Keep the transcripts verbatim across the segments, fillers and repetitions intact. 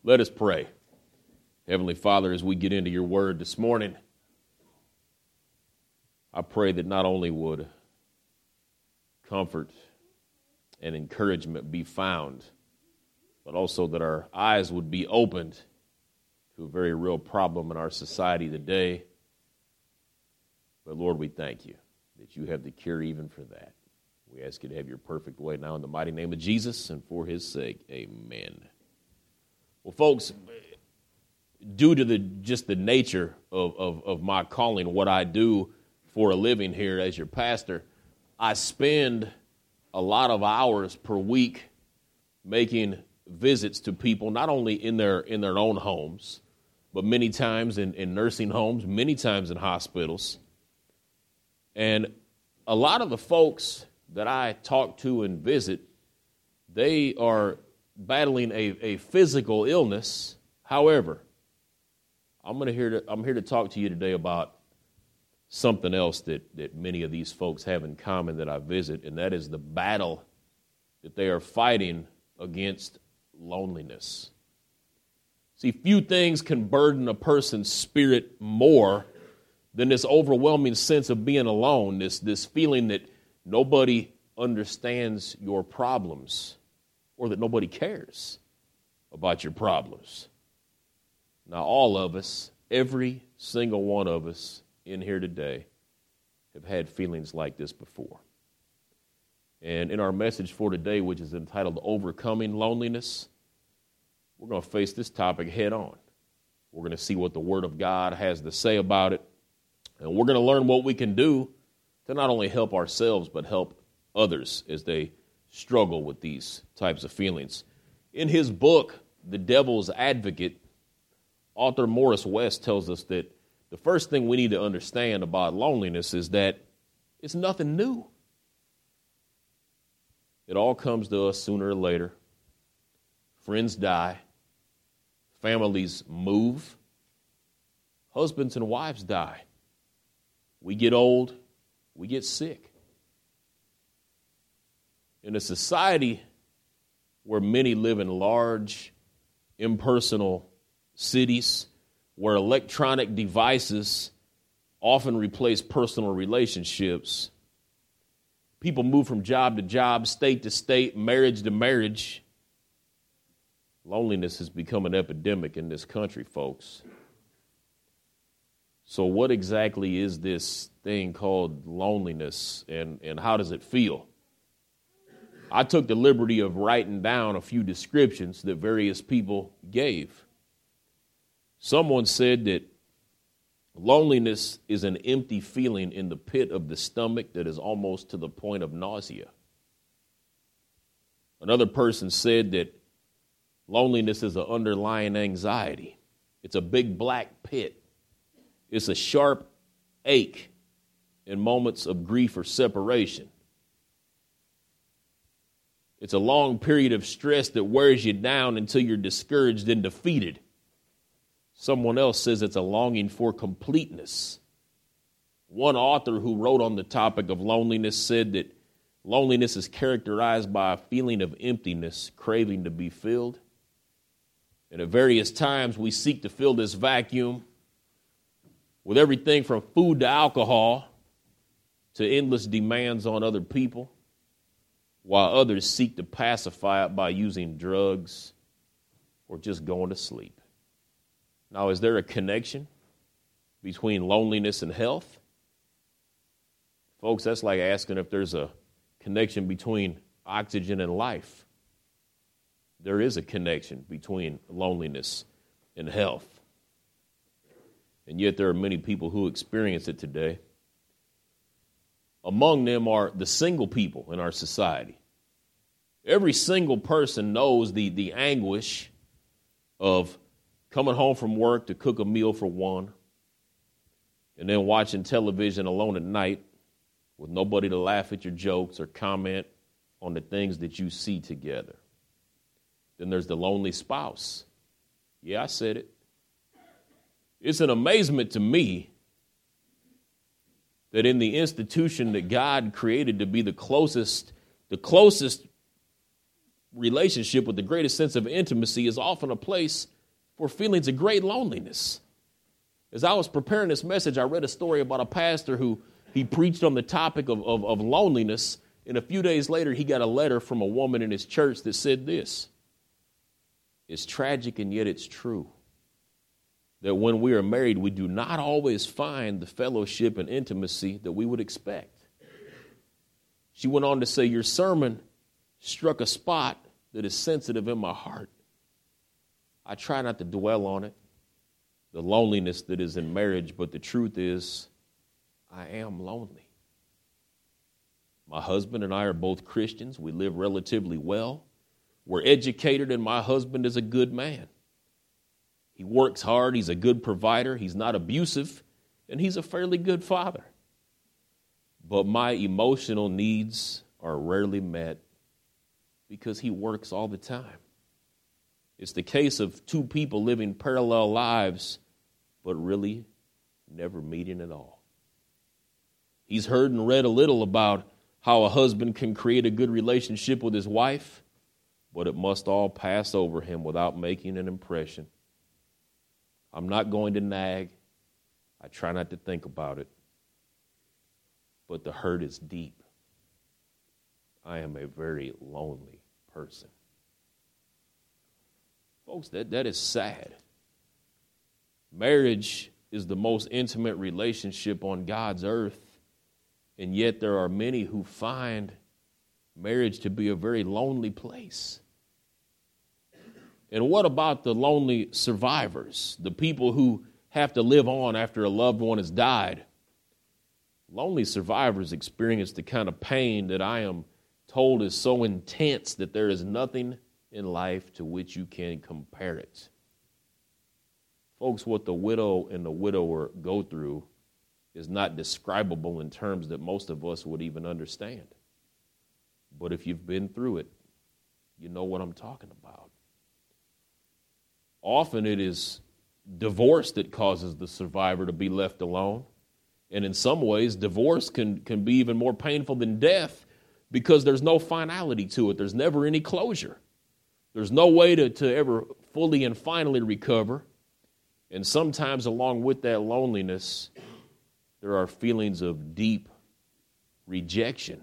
Let us pray. Heavenly Father, as we get into your word this morning, I pray that not only would comfort and encouragement be found, but also that our eyes would be opened to a very real problem in our society today. But Lord, we thank you that you have the cure even for that. We ask you to have your perfect way now in the mighty name of Jesus, and for his sake, amen. Well, folks, due to the just the nature of, of, of my calling, what I do for a living here as your pastor, I spend a lot of hours per week making visits to people, not only in their in their own homes, but many times in, in nursing homes, many times in hospitals. And a lot of the folks that I talk to and visit, they are battling a, a physical illness. However, I'm going to here to I'm here to talk to you today about something else that, that many of these folks have in common that I visit, and that is the battle that they are fighting against loneliness. See, few things can burden a person's spirit more than this overwhelming sense of being alone, this, this feeling that nobody understands your problems or that nobody cares about your problems. Now, all of us, every single one of us in here today have had feelings like this before. And in our message for today, which is entitled Overcoming Loneliness, we're going to face this topic head on. We're going to see what the Word of God has to say about it. And we're going to learn what we can do to not only help ourselves, but help others as they struggle with these types of feelings. In his book, The Devil's Advocate, author Morris West tells us that the first thing we need to understand about loneliness is that it's nothing new. It all comes to us sooner or later. Friends die. Families move. Husbands and wives die. We get old. We get sick. In a society where many live in large, impersonal cities, where electronic devices often replace personal relationships, people move from job to job, state to state, marriage to marriage. Loneliness has become an epidemic in this country, folks. So what exactly is this thing called loneliness, and, and how does it feel? I took the liberty of writing down a few descriptions that various people gave. Someone said that loneliness is an empty feeling in the pit of the stomach that is almost to the point of nausea. Another person said that loneliness is an underlying anxiety. It's a big black pit. It's a sharp ache in moments of grief or separation. It's a long period of stress that wears you down until you're discouraged and defeated. Someone else says it's a longing for completeness. One author who wrote on the topic of loneliness said that loneliness is characterized by a feeling of emptiness, craving to be filled. And at various times we seek to fill this vacuum with everything from food to alcohol to endless demands on other people, while others seek to pacify it by using drugs or just going to sleep. Now, is there a connection between loneliness and health? Folks, that's like asking if there's a connection between oxygen and life. There is a connection between loneliness and health. And yet there are many people who experience it today. Among them are the single people in our society. Every single person knows the, the anguish of coming home from work to cook a meal for one, and then watching television alone at night with nobody to laugh at your jokes or comment on the things that you see together. Then there's the lonely spouse. Yeah, I said it. It's an amazement to me that in the institution that God created to be the closest, the closest relationship with the greatest sense of intimacy is often a place for feelings of great loneliness. As I was preparing this message, I read a story about a pastor who he preached on the topic of, of, of loneliness, and a few days later he got a letter from a woman in his church that said this: "It's tragic and yet it's true that when we are married, we do not always find the fellowship and intimacy that we would expect." She went on to say, "Your sermon struck a spot that is sensitive in my heart. I try not to dwell on it, the loneliness that is in marriage, but the truth is, I am lonely. My husband and I are both Christians. We live relatively well. We're educated, and my husband is a good man. He works hard. He's a good provider. He's not abusive, and he's a fairly good father. But my emotional needs are rarely met because he works all the time. It's the case of two people living parallel lives, but really never meeting at all. He's heard and read a little about how a husband can create a good relationship with his wife, but it must all pass over him without making an impression. I'm not going to nag. I try not to think about it. But the hurt is deep. I am a very lonely person." Folks, that, that is sad. Marriage is the most intimate relationship on God's earth, and yet there are many who find marriage to be a very lonely place. And what about the lonely survivors, the people who have to live on after a loved one has died? Lonely survivors experience the kind of pain that I am told is so intense that there is nothing in life to which you can compare it. Folks, what the widow and the widower go through is not describable in terms that most of us would even understand. But if you've been through it, you know what I'm talking about. Often it is divorce that causes the survivor to be left alone. And in some ways, divorce can, can be even more painful than death because there's no finality to it. There's never any closure. There's no way to, to ever fully and finally recover. And sometimes along with that loneliness, there are feelings of deep rejection.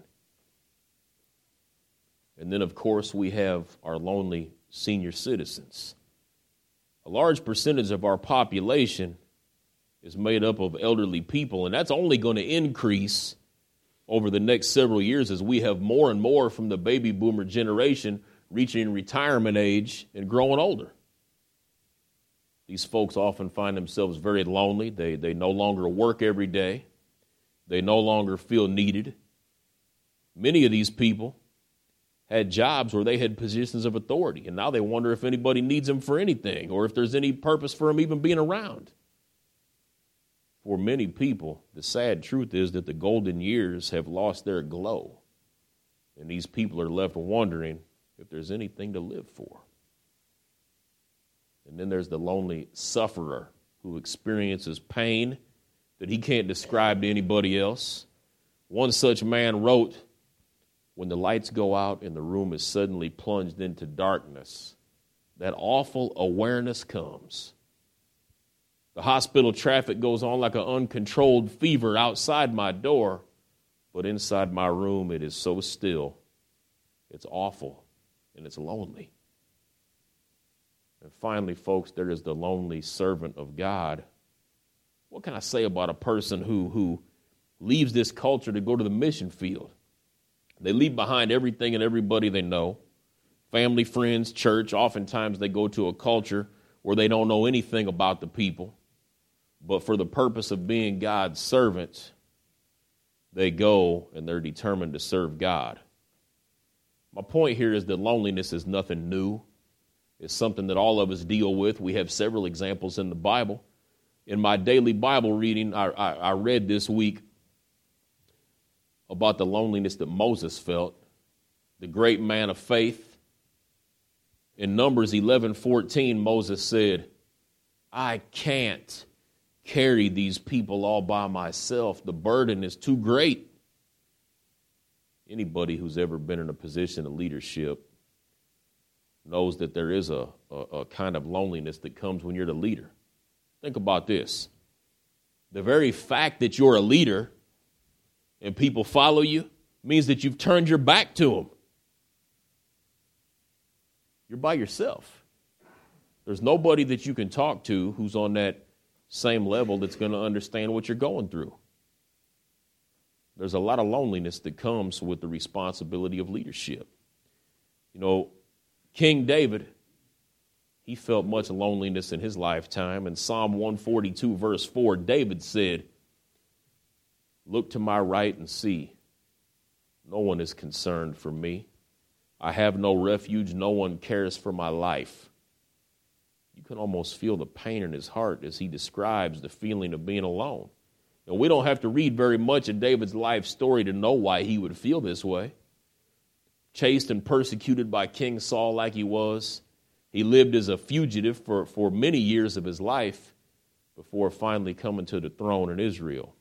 And then, of course, we have our lonely senior citizens. A large percentage of our population is made up of elderly people, and that's only going to increase over the next several years as we have more and more from the baby boomer generation reaching retirement age and growing older. These folks often find themselves very lonely. They, they no longer work every day. They no longer feel needed. Many of these people had jobs where they had positions of authority, and now they wonder if anybody needs them for anything or if there's any purpose for them even being around. For many people, the sad truth is that the golden years have lost their glow, and these people are left wondering if there's anything to live for. And then there's the lonely sufferer who experiences pain that he can't describe to anybody else. One such man wrote, "When the lights go out and the room is suddenly plunged into darkness, that awful awareness comes. The hospital traffic goes on like an uncontrolled fever outside my door, but inside my room it is so still. It's awful and it's lonely." And finally, folks, there is the lonely servant of God. What can I say about a person who, who leaves this culture to go to the mission field? They leave behind everything and everybody they know, family, friends, church. Oftentimes they go to a culture where they don't know anything about the people. But for the purpose of being God's servant, they go and they're determined to serve God. My point here is that loneliness is nothing new. It's something that all of us deal with. We have several examples in the Bible. In my daily Bible reading, I, I, I read this week about the loneliness that Moses felt, the great man of faith. In Numbers eleven fourteen, Moses said, "I can't carry these people all by myself. The burden is too great." Anybody who's ever been in a position of leadership knows that there is a, a, a kind of loneliness that comes when you're the leader. Think about this. The very fact that you're a leader and people follow you means that you've turned your back to them. You're by yourself. There's nobody that you can talk to who's on that same level that's going to understand what you're going through. There's a lot of loneliness that comes with the responsibility of leadership. You know, King David, he felt much loneliness in his lifetime. In Psalm one forty-two, verse four, David said, "Look to my right and see. No one is concerned for me. I have no refuge. No one cares for my life." You can almost feel the pain in his heart as he describes the feeling of being alone. And we don't have to read very much of David's life story to know why he would feel this way. Chased and persecuted by King Saul like he was, he lived as a fugitive for, for many years of his life before finally coming to the throne in Israel.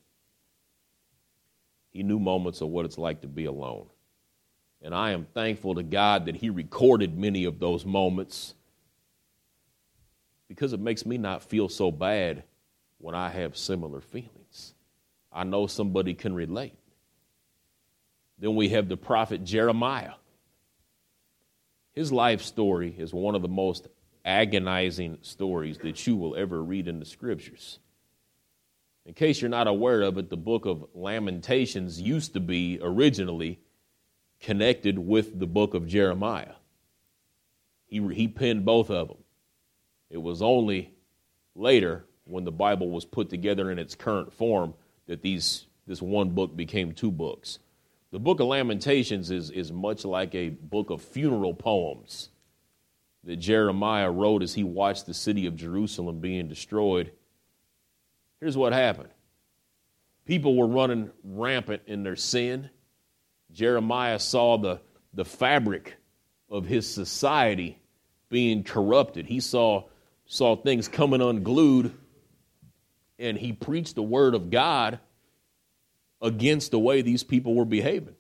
He knew moments of what it's like to be alone. And I am thankful to God that he recorded many of those moments, because it makes me not feel so bad when I have similar feelings. I know somebody can relate. Then we have the prophet Jeremiah. His life story is one of the most agonizing stories that you will ever read in the scriptures. In case you're not aware of it, the book of Lamentations used to be originally connected with the book of Jeremiah. He, he penned both of them. It was only later, when the Bible was put together in its current form, that these this one book became two books. The book of Lamentations is, is much like a book of funeral poems that Jeremiah wrote as he watched the city of Jerusalem being destroyed. Here's what happened. People were running rampant in their sin. Jeremiah saw the, the fabric of his society being corrupted. He saw, saw things coming unglued, and he preached the word of God against the way these people were behaving.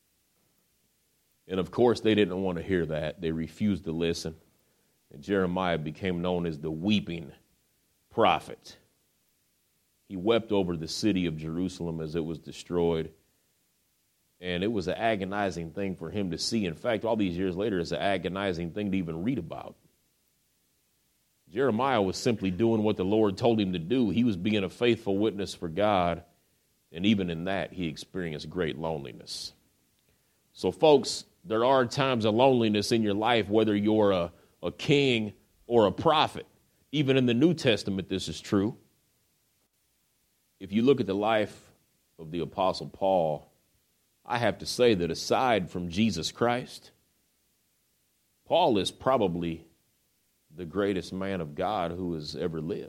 And of course, they didn't want to hear that. They refused to listen. And Jeremiah became known as the weeping prophet. He wept over the city of Jerusalem as it was destroyed. And it was an agonizing thing for him to see. In fact, all these years later, it's an agonizing thing to even read about. Jeremiah was simply doing what the Lord told him to do. He was being a faithful witness for God. And even in that, he experienced great loneliness. So, folks, there are times of loneliness in your life, whether you're a, a king or a prophet. Even in the New Testament, this is true. If you look at the life of the Apostle Paul, I have to say that aside from Jesus Christ, Paul is probably the greatest man of God who has ever lived.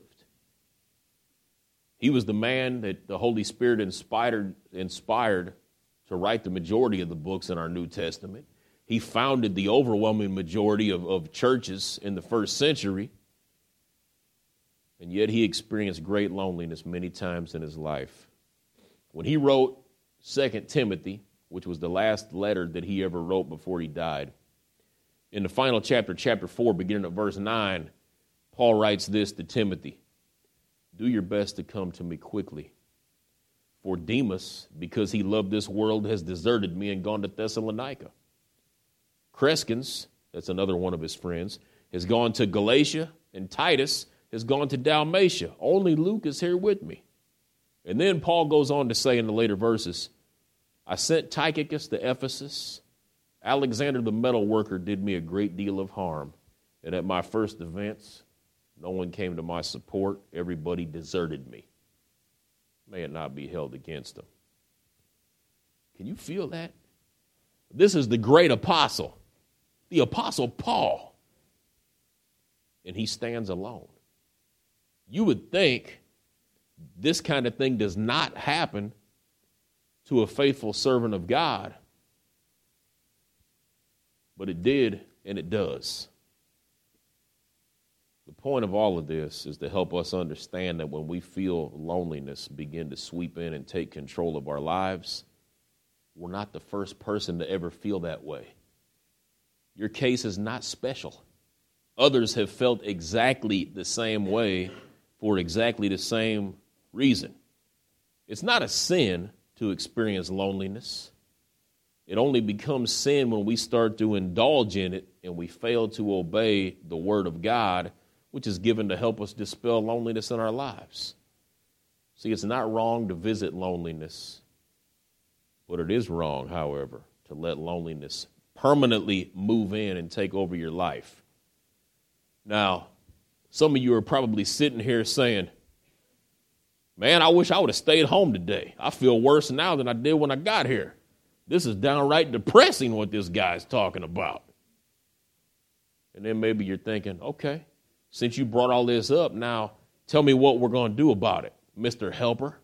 He was the man that the Holy Spirit inspired, inspired to write the majority of the books in our New Testament. He founded the overwhelming majority of, of churches in the first century. And yet he experienced great loneliness many times in his life. When he wrote Second Timothy, which was the last letter that he ever wrote before he died, in the final chapter, chapter four, beginning at verse nine, Paul writes this to Timothy: "Do your best to come to me quickly. For Demas, because he loved this world, has deserted me and gone to Thessalonica. Crescens," that's another one of his friends, "has gone to Galatia, and Titus has gone to Dalmatia. Only Luke is here with me." And then Paul goes on to say in the later verses, "I sent Tychicus to Ephesus. Alexander the metal worker did me a great deal of harm. And at my first events, no one came to my support. Everybody deserted me. May it not be held against them." Can you feel that? This is the great apostle, the Apostle Paul. And he stands alone. You would think this kind of thing does not happen to a faithful servant of God. But it did, and it does. The point of all of this is to help us understand that when we feel loneliness begin to sweep in and take control of our lives, we're not the first person to ever feel that way. Your case is not special. Others have felt exactly the same way for exactly the same reason. It's not a sin to experience loneliness. It only becomes sin when we start to indulge in it and we fail to obey the word of God, which is given to help us dispel loneliness in our lives. See, it's not wrong to visit loneliness, but it is wrong, however, to let loneliness permanently move in and take over your life. Now, some of you are probably sitting here saying, man, I wish I would have stayed home today. I feel worse now than I did when I got here. This is downright depressing what this guy's talking about. And then maybe you're thinking, okay, since you brought all this up, now tell me what we're going to do about it, Mister Helper.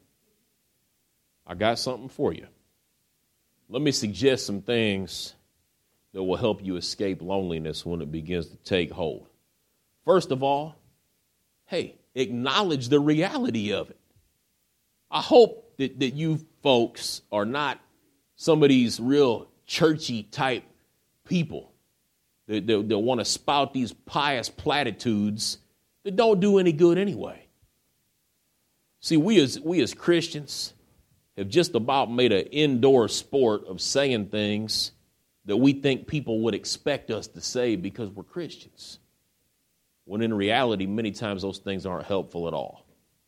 I got something for you. Let me suggest some things that will help you escape loneliness when it begins to take hold. First of all, hey, acknowledge the reality of it. I hope that, that you folks are not some of these real churchy type people that, that, that want to spout these pious platitudes that don't do any good anyway. See, we as we as Christians have just about made an indoor sport of saying things that we think people would expect us to say because we're Christians, when in reality, many times those things aren't helpful at all.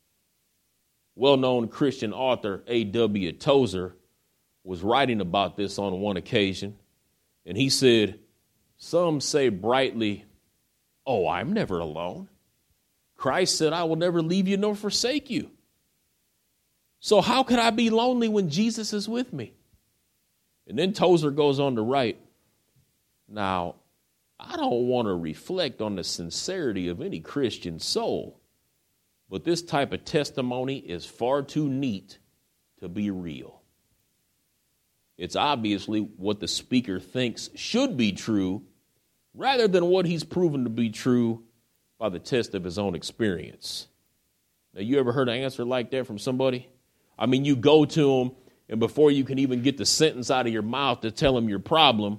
Well-known Christian author A W Tozer was writing about this on one occasion, and he said, some say brightly, oh, I'm never alone. Christ said, I will never leave you nor forsake you. So how could I be lonely when Jesus is with me? And then Tozer goes on to write, now, I don't want to reflect on the sincerity of any Christian soul, but this type of testimony is far too neat to be real. It's obviously what the speaker thinks should be true rather than what he's proven to be true by the test of his own experience. Now, you ever heard an answer like that from somebody? I mean, you go to them, and before you can even get the sentence out of your mouth to tell them your problem,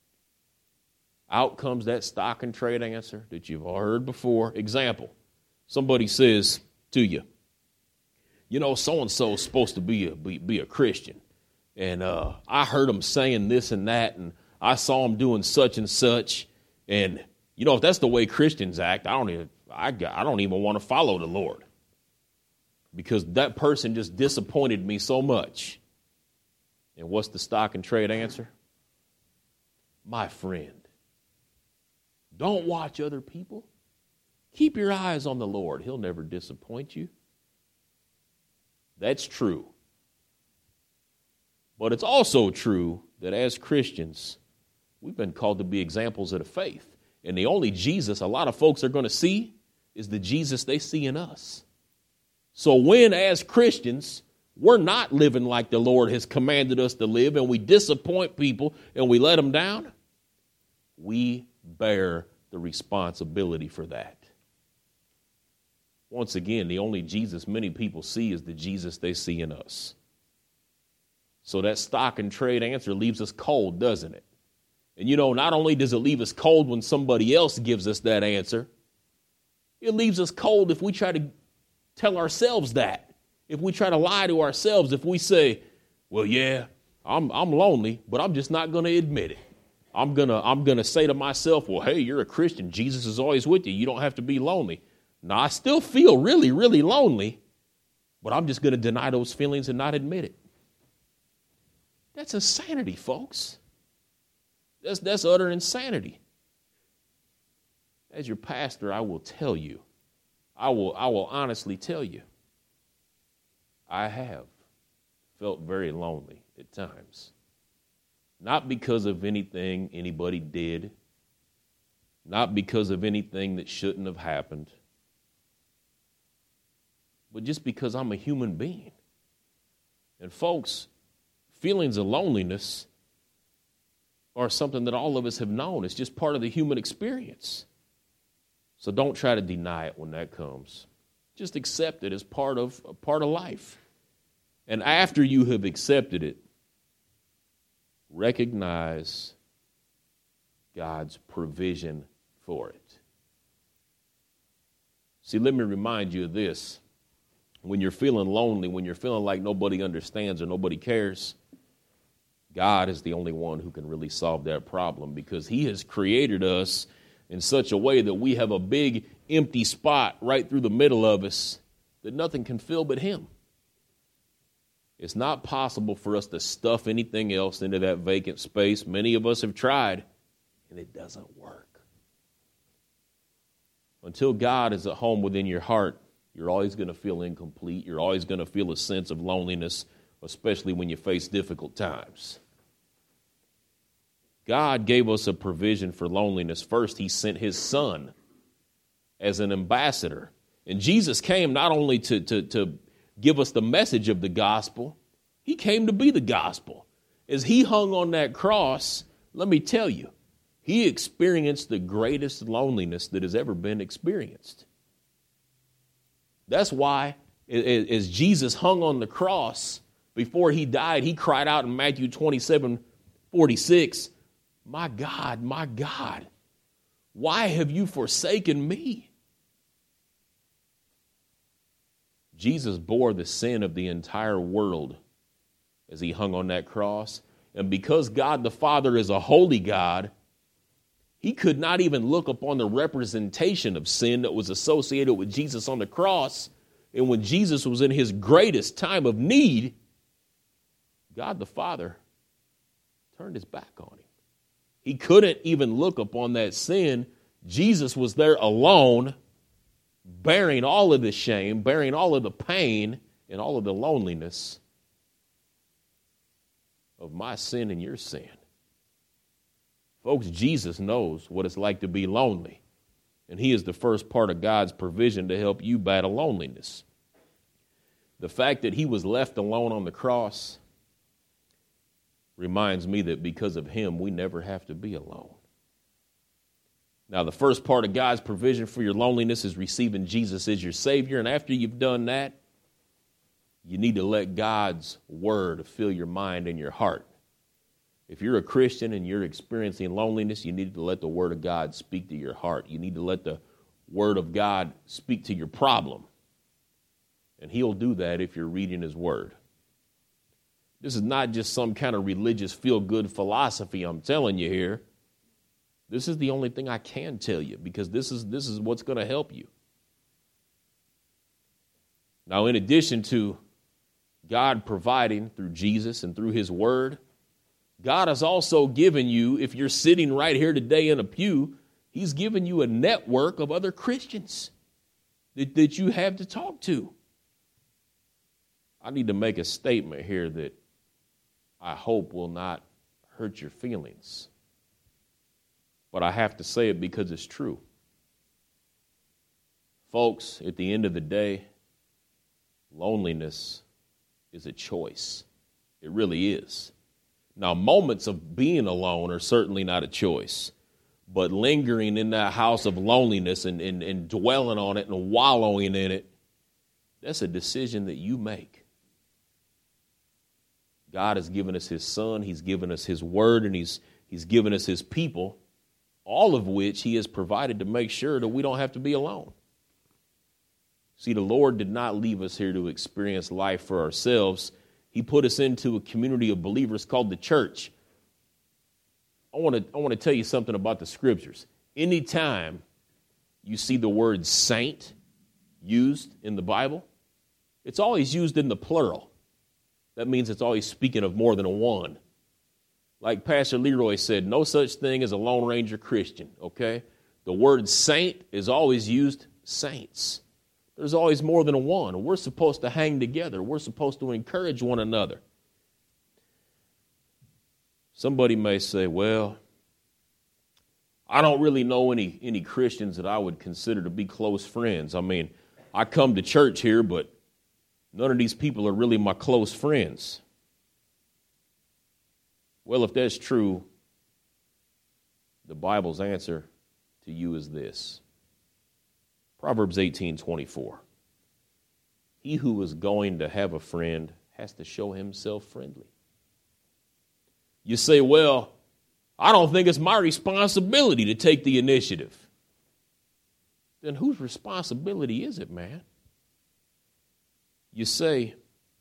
out comes that stock and trade answer that you've all heard before. Example, somebody says to you, you know, so-and-so is supposed to be a, be, be a Christian. And uh, I heard him saying this and that, and I saw him doing such and such. And, you know, if that's the way Christians act, I don't even, I, I don't even want to follow the Lord, because that person just disappointed me so much. And what's the stock and trade answer? My friend, don't watch other people. Keep your eyes on the Lord. He'll never disappoint you. That's true. But it's also true that as Christians, we've been called to be examples of the faith. And the only Jesus a lot of folks are going to see is the Jesus they see in us. So when, as Christians, we're not living like the Lord has commanded us to live, and we disappoint people and we let them down, we bear the responsibility for that. Once again, the only Jesus many people see is the Jesus they see in us. So that stock and trade answer leaves us cold, doesn't it? And you know, not only does it leave us cold when somebody else gives us that answer, it leaves us cold if we try to tell ourselves that. If we try to lie to ourselves, if we say, well, yeah, I'm I'm lonely, but I'm just not going to admit it. I'm going to I'm going to say to myself, well, hey, you're a Christian. Jesus is always with you. You don't have to be lonely. Now, I still feel really, really lonely, but I'm just going to deny those feelings and not admit it. That's insanity, folks. That's, that's utter insanity. As your pastor, I will tell you, I will, I will honestly tell you, I have felt very lonely at times. Not because of anything anybody did, not because of anything that shouldn't have happened, but just because I'm a human being. And folks, feelings of loneliness are something that all of us have known. It's just part of the human experience. So don't try to deny it when that comes. Just accept it as part of a part of life. And after you have accepted it, recognize God's provision for it. See, let me remind you of this. When you're feeling lonely, when you're feeling like nobody understands or nobody cares, God is the only one who can really solve that problem, because he has created us in such a way that we have a big empty spot right through the middle of us that nothing can fill but him. It's not possible for us to stuff anything else into that vacant space. Many of us have tried, and it doesn't work. Until God is at home within your heart, you're always going to feel incomplete. You're always going to feel a sense of loneliness, especially when you face difficult times. God gave us a provision for loneliness. First, he sent his son as an ambassador. And Jesus came not only to, to, to give us the message of the gospel, he came to be the gospel. As he hung on that cross, let me tell you, he experienced the greatest loneliness that has ever been experienced. That's why, as Jesus hung on the cross, before he died, he cried out in Matthew twenty-seven forty-six, "My God, my God, why have you forsaken me?" Jesus bore the sin of the entire world as he hung on that cross. And because God the Father is a holy God, he could not even look upon the representation of sin that was associated with Jesus on the cross. And when Jesus was in his greatest time of need, God the Father turned his back on him. He couldn't even look upon that sin. Jesus was there alone, bearing all of the shame, bearing all of the pain, and all of the loneliness of my sin and your sin. Folks, Jesus knows what it's like to be lonely, and he is the first part of God's provision to help you battle loneliness. The fact that he was left alone on the cross reminds me that because of him, we never have to be alone. Now, the first part of God's provision for your loneliness is receiving Jesus as your Savior, and after you've done that, you need to let God's word fill your mind and your heart. If you're a Christian and you're experiencing loneliness, you need to let the word of God speak to your heart. You need to let the word of God speak to your problem. And he'll do that if you're reading his word. This is not just some kind of religious feel-good philosophy I'm telling you here. This is the only thing I can tell you, because this is, this is what's going to help you. Now, in addition to God providing through Jesus and through his word, God has also given you, if you're sitting right here today in a pew, he's given you a network of other Christians that, that you have to talk to. I need to make a statement here that I hope will not hurt your feelings. But I have to say it because it's true. Folks, at the end of the day, loneliness is a choice. It really is. Now, moments of being alone are certainly not a choice. But lingering in that house of loneliness and, and, and dwelling on it and wallowing in it, that's a decision that you make. God has given us his son, he's given us his word, and he's, he's given us his people, all of which he has provided to make sure that we don't have to be alone. See, the Lord did not leave us here to experience life for ourselves. He put us into a community of believers called the church. I want to I want to tell you something about the scriptures. Anytime you see the word saint used in the Bible, it's always used in the plural. That means it's always speaking of more than a one. Like Pastor Leroy said, no such thing as a Lone Ranger Christian, okay? The word saint is always used saints. There's always more than a one. We're supposed to hang together. We're supposed to encourage one another. Somebody may say, well, I don't really know any, any Christians that I would consider to be close friends. I mean, I come to church here, but none of these people are really my close friends. Well, if that's true, the Bible's answer to you is this. Proverbs eighteen twenty-four. He who is going to have a friend has to show himself friendly. You say, well, I don't think it's my responsibility to take the initiative. then whose responsibility is it, man? You say,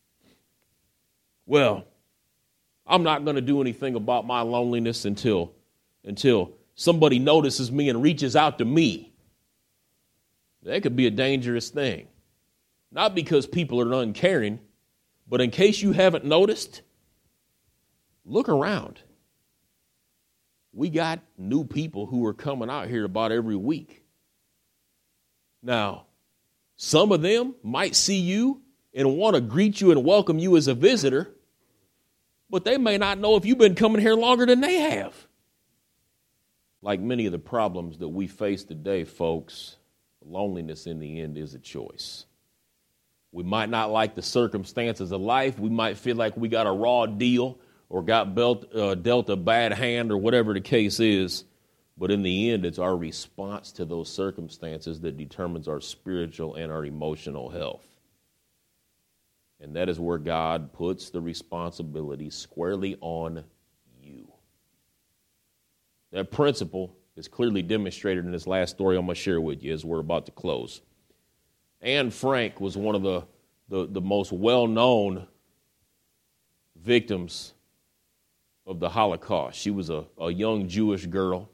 well, I'm not going to do anything about my loneliness until, until somebody notices me and reaches out to me. That could be a dangerous thing. Not because people are uncaring, but in case you haven't noticed, look around. We got new people who are coming out here about every week. Now, some of them might see you and want to greet you and welcome you as a visitor, but they may not know if you've been coming here longer than they have. Like many of the problems that we face today, folks, loneliness in the end is a choice. We might not like the circumstances of life. We might feel like we got a raw deal or got belt, uh, dealt a bad hand or whatever the case is. But in the end, it's our response to those circumstances that determines our spiritual and our emotional health. And that is where God puts the responsibility squarely on you. That principle is clearly demonstrated in this last story I'm going to share with you as we're about to close. Anne Frank was one of the, the, the most well-known victims of the Holocaust. She was a, a young Jewish girl.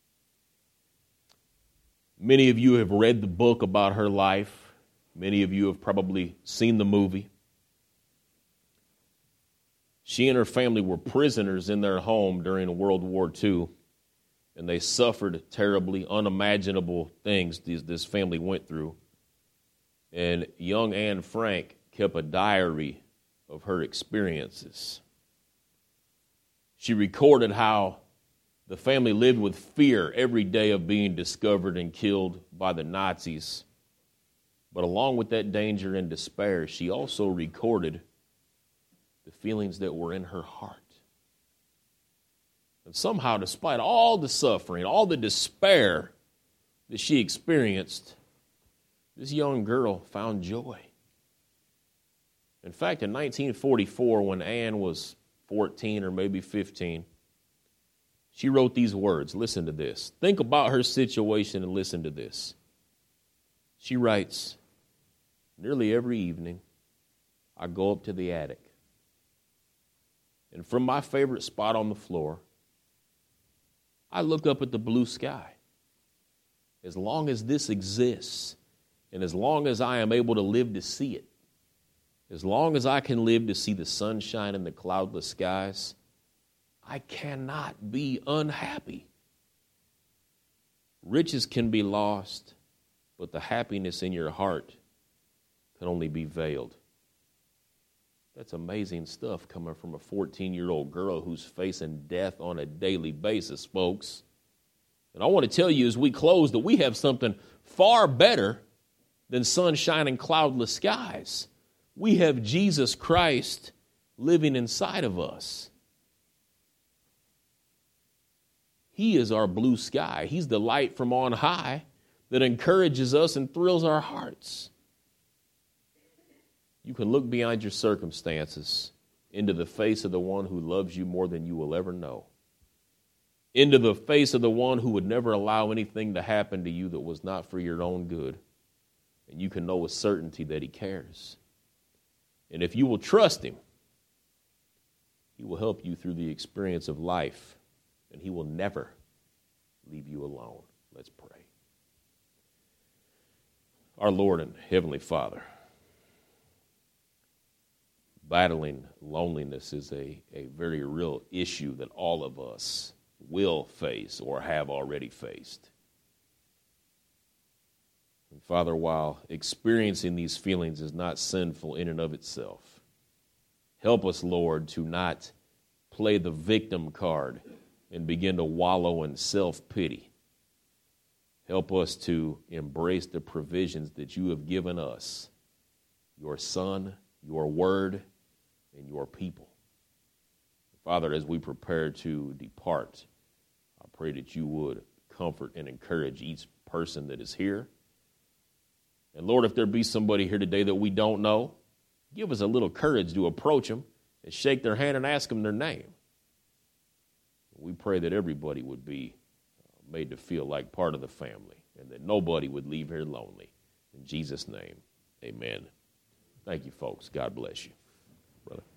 Many of you have read the book about her life. Many of you have probably seen the movie. She and her family were prisoners in their home during World War Two, and they suffered terribly, unimaginable things this, this family went through. And young Anne Frank kept a diary of her experiences. She recorded how the family lived with fear every day of being discovered and killed by the Nazis. But along with that danger and despair, she also recorded the feelings that were in her heart. And somehow, despite all the suffering, all the despair that she experienced, this young girl found joy. In fact, in nineteen forty-four, when Anne was fourteen or maybe fifteen, she wrote these words. Listen to this. Think about her situation and listen to this. She writes, nearly every evening, I go up to the attic. And from my favorite spot on the floor, I look up at the blue sky. As long as this exists, and as long as I am able to live to see it, as long as I can live to see the sunshine and the cloudless skies, I cannot be unhappy. Riches can be lost, but the happiness in your heart can only be veiled. That's amazing stuff coming from a fourteen-year-old girl who's facing death on a daily basis, folks. And I want to tell you as we close that we have something far better than sunshine and cloudless skies. We have Jesus Christ living inside of us. He is our blue sky. He's the light from on high that encourages us and thrills our hearts. You can look beyond your circumstances into the face of the one who loves you more than you will ever know. Into the face of the one who would never allow anything to happen to you that was not for your own good. And you can know with certainty that he cares. And if you will trust him, he will help you through the experience of life. And he will never leave you alone. Let's pray. Our Lord and Heavenly Father, battling loneliness is a, a very real issue that all of us will face or have already faced. And Father, while experiencing these feelings is not sinful in and of itself, help us, Lord, to not play the victim card and begin to wallow in self-pity. Help us to embrace the provisions that you have given us, your Son, your Word, and your people. Father, as we prepare to depart, I pray that you would comfort and encourage each person that is here. And Lord, if there be somebody here today that we don't know, give us a little courage to approach them and shake their hand and ask them their name. We pray that everybody would be made to feel like part of the family. and that nobody would leave here lonely. In Jesus' name, amen. Thank you, folks. God bless you. Brother.